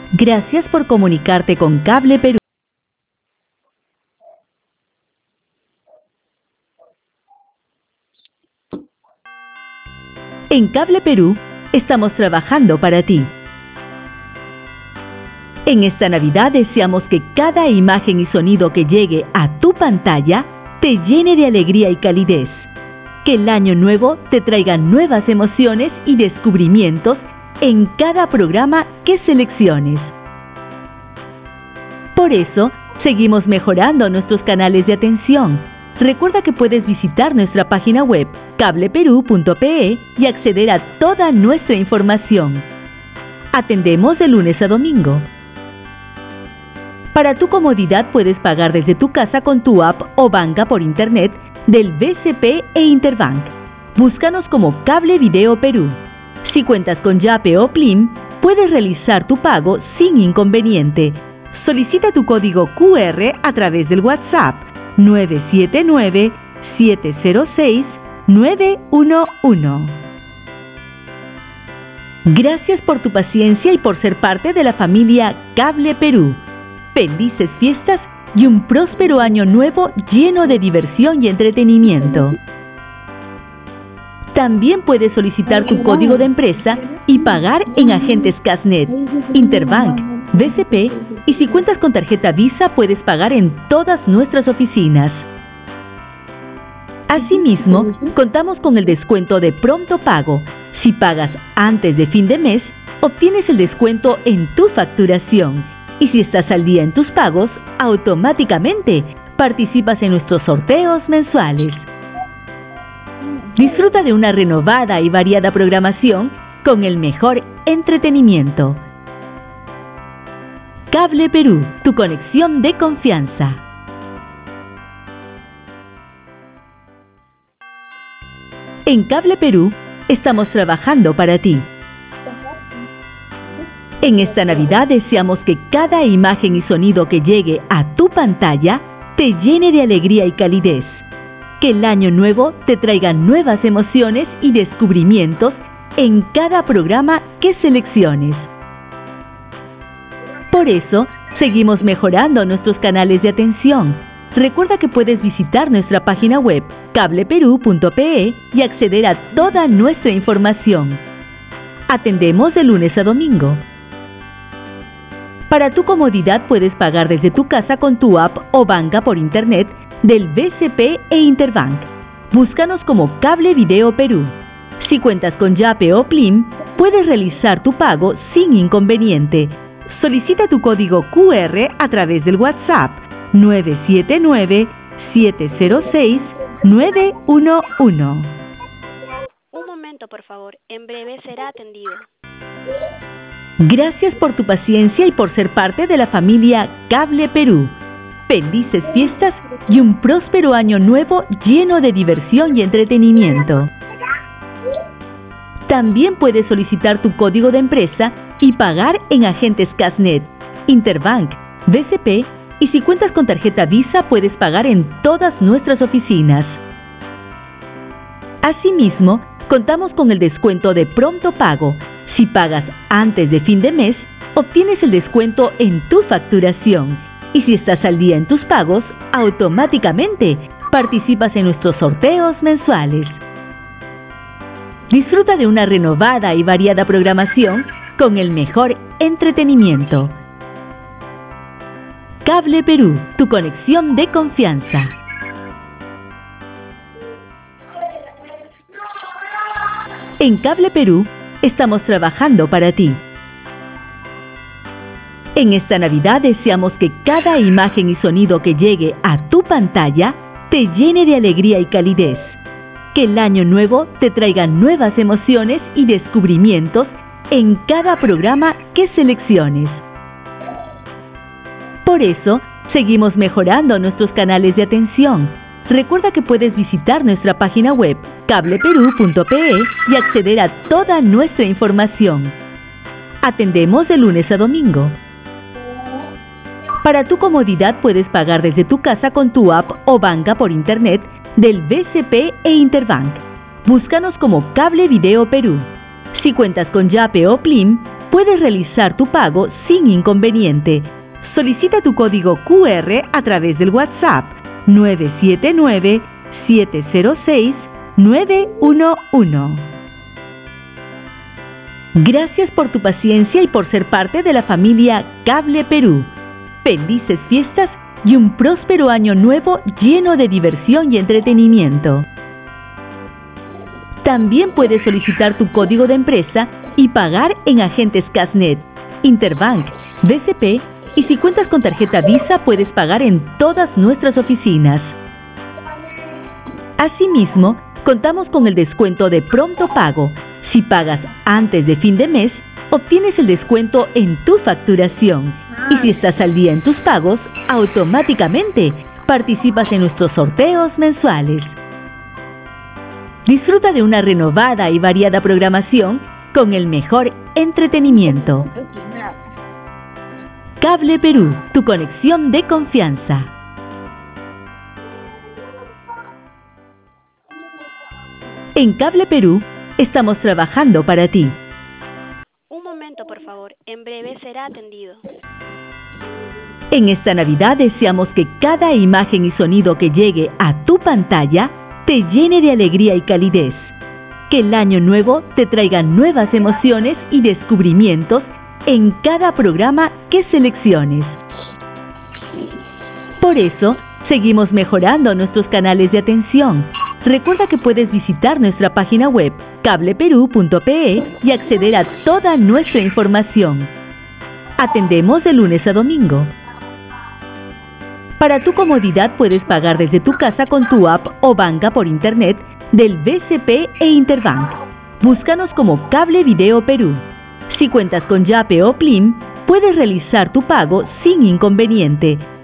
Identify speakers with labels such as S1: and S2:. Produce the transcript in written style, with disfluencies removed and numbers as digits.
S1: Gracias por comunicarte con Cable Perú. En Cable Perú estamos trabajando para ti. En esta Navidad deseamos que cada imagen y sonido que llegue a tu pantalla te llene de alegría y calidez. Que el año nuevo te traiga nuevas emociones y descubrimientos en cada programa que selecciones. Por eso, seguimos mejorando nuestros canales de atención. Recuerda que puedes visitar nuestra página web cableperú.pe y acceder a toda nuestra información. Atendemos de lunes a domingo. Para tu comodidad puedes pagar desde tu casa con tu app o banca por internet del BCP e Interbank. Búscanos como Cable Video Perú. Si cuentas con Yape o Plim, puedes realizar tu pago sin inconveniente. Solicita tu código QR a través del WhatsApp 979-706-911. Gracias por tu paciencia y por ser parte de la familia Cable Perú. Felices fiestas y un próspero año nuevo lleno de diversión y entretenimiento. También puedes solicitar tu código de empresa y pagar en agentes Casnet, Interbank, BCP y si cuentas con tarjeta Visa puedes pagar en todas nuestras oficinas. Asimismo, contamos con el descuento de pronto pago. Si pagas antes de fin de mes, obtienes el descuento en tu facturación. Y si estás al día en tus pagos, automáticamente participas en nuestros sorteos mensuales. Disfruta de una renovada y variada programación con el mejor entretenimiento. Cable Perú, tu conexión de confianza. En Cable Perú estamos trabajando para ti. En esta Navidad deseamos que cada imagen y sonido que llegue a tu pantalla te llene de alegría y calidez. Que el año nuevo te traiga nuevas emociones y descubrimientos en cada programa que selecciones. Por eso, seguimos mejorando nuestros canales de atención. Recuerda que puedes visitar nuestra página web cableperú.pe y acceder a toda nuestra información. Atendemos de lunes a domingo. Para tu comodidad puedes pagar desde tu casa con tu app o banca por internet del BCP e Interbank. Búscanos como Cable Video Perú. Si cuentas con Yape o Plim, puedes realizar tu pago sin inconveniente. Solicita tu código QR a través del WhatsApp 979-706-911.
S2: Un momento, por favor. En breve será atendido.
S1: Gracias por tu paciencia y por ser parte de la familia Cable Perú. Felices fiestas y un próspero año nuevo lleno de diversión y entretenimiento. También puedes solicitar tu código de empresa y pagar en agentes Casnet, Interbank, BCP y si cuentas con tarjeta Visa puedes pagar en todas nuestras oficinas. Asimismo, contamos con el descuento de pronto pago. Si pagas antes de fin de mes, obtienes el descuento en tu facturación. Y si estás al día en tus pagos, automáticamente participas en nuestros sorteos mensuales. Disfruta de una renovada y variada programación con el mejor entretenimiento. Cable Perú, tu conexión de confianza. En Cable Perú estamos trabajando para ti. En esta Navidad deseamos que cada imagen y sonido que llegue a tu pantalla te llene de alegría y calidez. Que el año nuevo te traiga nuevas emociones y descubrimientos en cada programa que selecciones. Por eso, seguimos mejorando nuestros canales de atención. Recuerda que puedes visitar nuestra página web cableperú.pe y acceder a toda nuestra información. Atendemos de lunes a domingo. Para tu comodidad puedes pagar desde tu casa con tu app o banca por internet del BCP e Interbank. Búscanos como Cable Video Perú. Si cuentas con Yape o Plim, puedes realizar tu pago sin inconveniente. Solicita tu código QR a través del WhatsApp 979-706-911. Gracias por tu paciencia y por ser parte de la familia Cable Perú. Felices fiestas y un próspero año nuevo lleno de diversión y entretenimiento. También puedes solicitar tu código de empresa y pagar en agentes Casnet, Interbank, BCP, y si cuentas con tarjeta Visa puedes pagar en todas nuestras oficinas. Asimismo, contamos con el descuento de pronto pago. Si pagas antes de fin de mes, obtienes el descuento en tu facturación. Y si estás al día en tus pagos, automáticamente participas en nuestros sorteos mensuales. Disfruta de una renovada y variada programación con el mejor entretenimiento. Cable Perú, tu conexión de confianza. En Cable Perú, estamos trabajando para ti.
S2: Un momento, por favor. En breve será atendido.
S1: En esta Navidad deseamos que cada imagen y sonido que llegue a tu pantalla te llene de alegría y calidez. Que el año nuevo te traiga nuevas emociones y descubrimientos en cada programa que selecciones. Por eso, seguimos mejorando nuestros canales de atención. Recuerda que puedes visitar nuestra página web cableperú.pe y acceder a toda nuestra información. Atendemos de lunes a domingo. Para tu comodidad puedes pagar desde tu casa con tu app o banca por internet del BCP e Interbank. Búscanos como Cable Video Perú. Si cuentas con Yape o Plim, puedes realizar tu pago sin inconveniente.